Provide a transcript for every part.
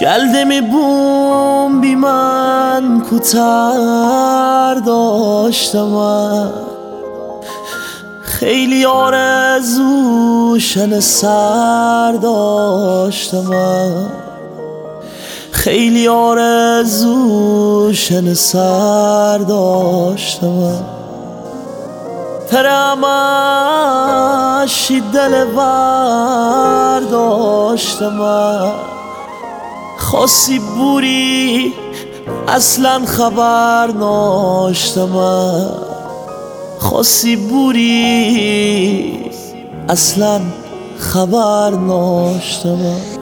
گلدمی بوم بی من کوتر داشتم، خیلی آرزوشن سر داشتم، خیلی آرزوشن سر داشتم. ترمش دل ور داشتم، خاصی بوری اصلا خبر ناشتم، خاصی بوری اصلا خبر ناشتم.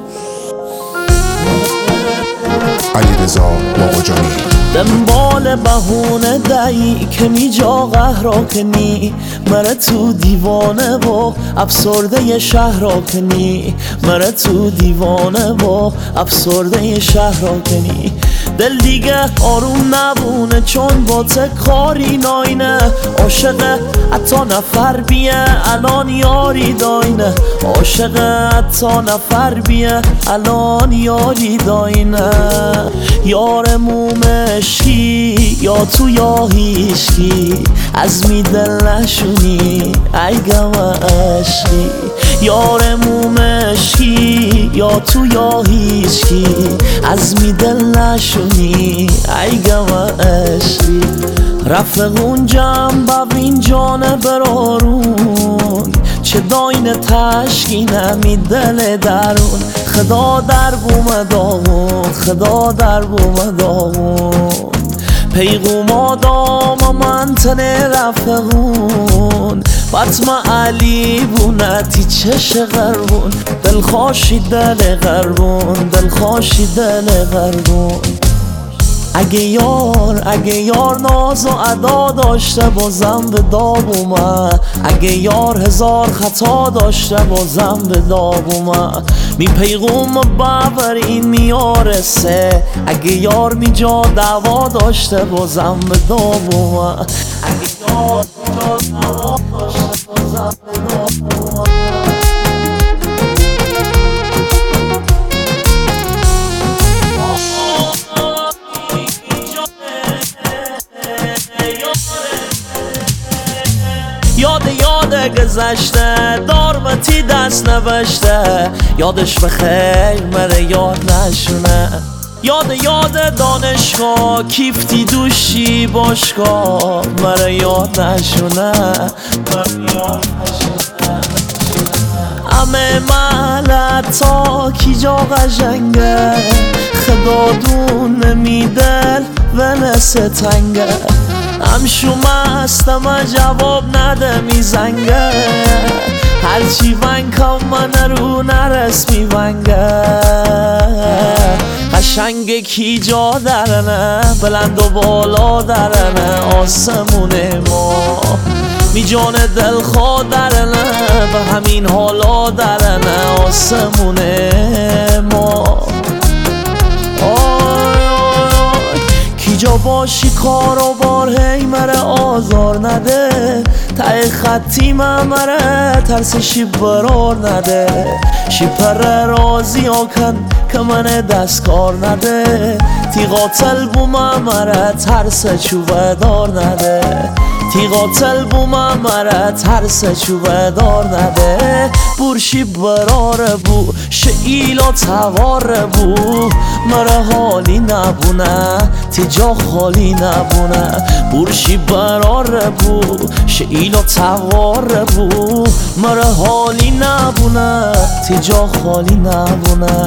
علیرضا باقجانی دنبال بهونه دایی که میجا قهرا کنی، مره تو دیوانه و افسرده شهر را کنی، مره تو دیوانه و افسرده شهر را کنی. دل دیگه آروم نبونه چون با کاری ناینه، عاشق حتی نفر بیه الان یاری داینه، عاشق حتی نفر بیه الان یاری داینه. یار مومشی یا تو یا هیشکی، از می دل نشونی ای گم عشقی. یار مومشی یا تو یا هیشکی، از می دل نشونی ای گم عشقی. رفقون جنب ببین جانه برارون، چه داین تشکینه می دل درون. خدا در بوم داغون، خدا در بوم داغون. پیغوم آدام من تنه رفقون، بطمه علی بونتی چش غربون. دلخوشی دل غربون، دلخوشی دل غربون. اگه یار ناز و ادا داشته بازم به داب اومد، اگه یار هزار خطا داشته بازم به داب اومد. می پیغوم ببر این میارسه، اگه یار می جا دعوا داشته بازم به داب اومد، اگه یار می جا دعوا داشته بازم به داب اومد. یاد گذشته دارمتی دست نوشته، یادش بخیر مره یاد نشونه. یاد دانشگاه کیفتی دوشی باشگاه، مره یاد نشونه، همه ملتا کی جا قشنگه، خدا دون نمیدل و نسه تنگه. همشو مستم جواب نده میزنگه، هرچی ونکم من رو نرس میونگه. قشنگ کی جا درنه، بلند و بالا درنه آسمون ما. می جان دل خواه درنه، به همین حالا درنه آسمون ما. جا باشی کار و بار هی مره آزار نده، ته خطی مره ترسشی برار نده. شیپر رازی آکن که من دست کار نده، تی قاتل بو مره ترس چوبه دار نده، تی قاتل بو مره ترس چوبه دار نده. برشی براره بو شئیلا تواره بو، مره حالی نبونه تی جا خالی نبونه. برشی براره بو شئیلا تواره بو، مره حالی نبونه تی جا خالی نبونه.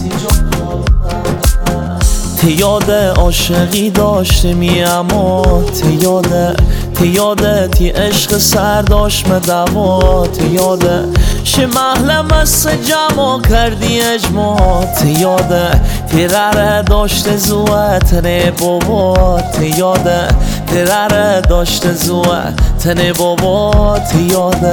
تی یاد عاشقی داشته می اما تی یاده تی عشق سر داشت مدوا. تی یاده شه محلم از جمع کردی اجماع، تی یاده تی رره داشته زوه تنه بابا. تی یاده تی رره داشته زوه تنه بابا. تی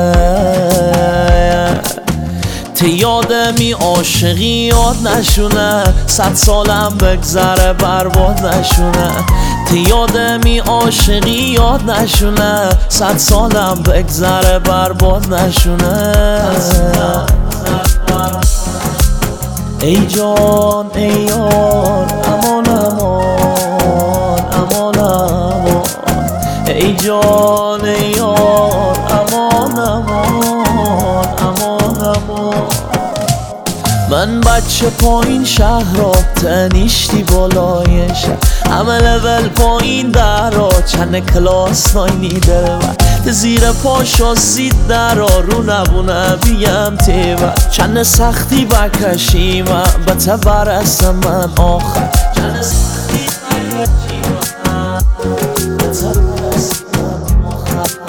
یاده می عاشقی یاد نشونه، 100 سالم بگذره برباد نشونه. تی یاده می عاشقی یاد نشونه، 100 سالم بگذره برباد نشونه. ای جان ای یار امان امان امان امان ای جان ای یار امان امان امان امان من بچه پایین شهر را تنیشتی بالای شهر همه لول پایین در را چند کلاس ناینی دلور زیر پاشا زید در را رو نبونه بیم تیور چند سختی بکشیم به تبر است من آخر چند سختی بکشیم به تبر است من آخر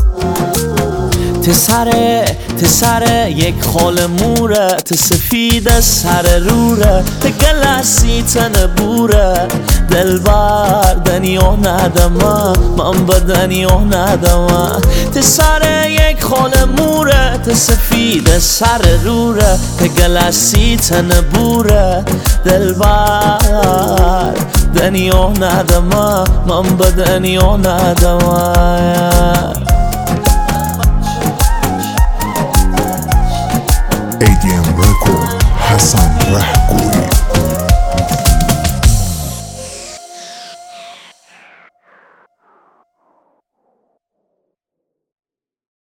تسره یک خال موره تسفید سر روره تگلسی تن بوره دلبر دنیا ندمه من به دنیا ندمه تسره یک خال موره تسفید سر روره تگلسی تن بوره دلبر دنیا ندمه من به دنیا ندمه